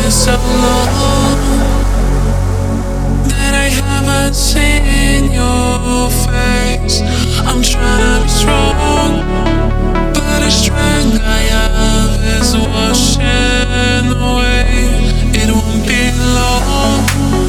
so long that I haven't seen your face. I'm trying to be strong, but the strength I have is washing away. It won't be long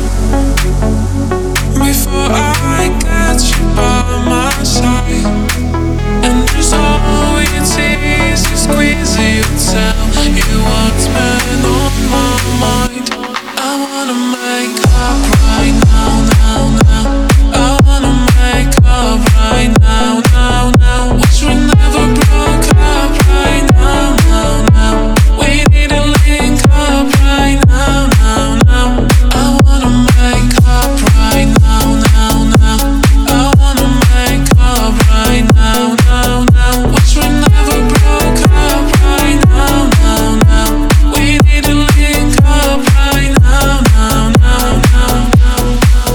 before I get you by my side, and there's always easy squeeze you, tell you what's been on my mind. I wanna make up right now, now, now. I wanna make up right now, now, now. Wish we never broke up right now, now, now. We need to link up right now, now, now. I wanna make up right now, now, now. I wanna make up right now, now, now. Wish we never broke up right now, now, now. We need to link up right now, now, now, now, now.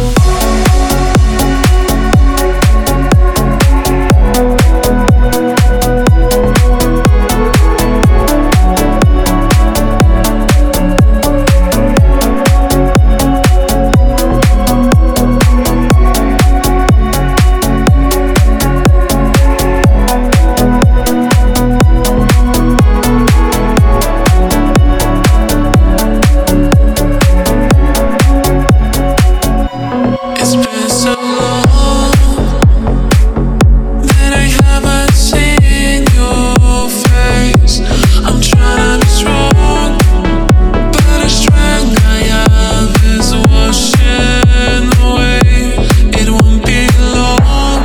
It's been so long that I haven't seen your face. I'm trying to be strong, but the strength I have is washing away. It won't be long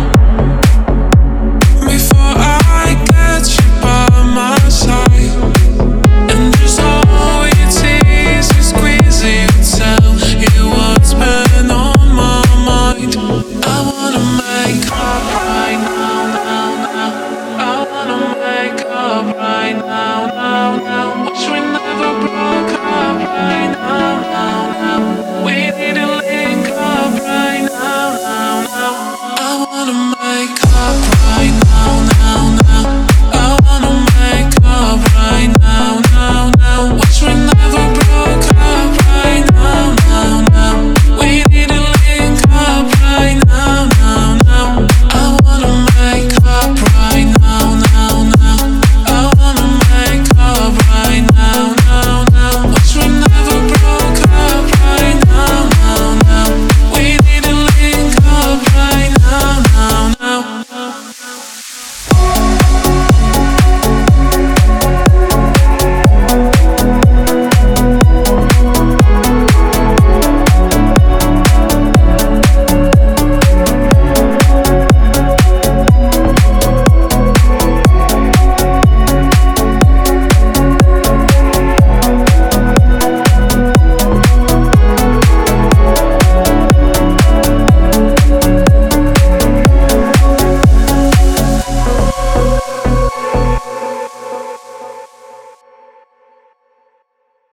before I get you by my side, and there's always easy squeezing you, tell you what's been on my mind. I wanna make up right now, now, now. I wanna make up right now, now, now. Wish we never broke up right now.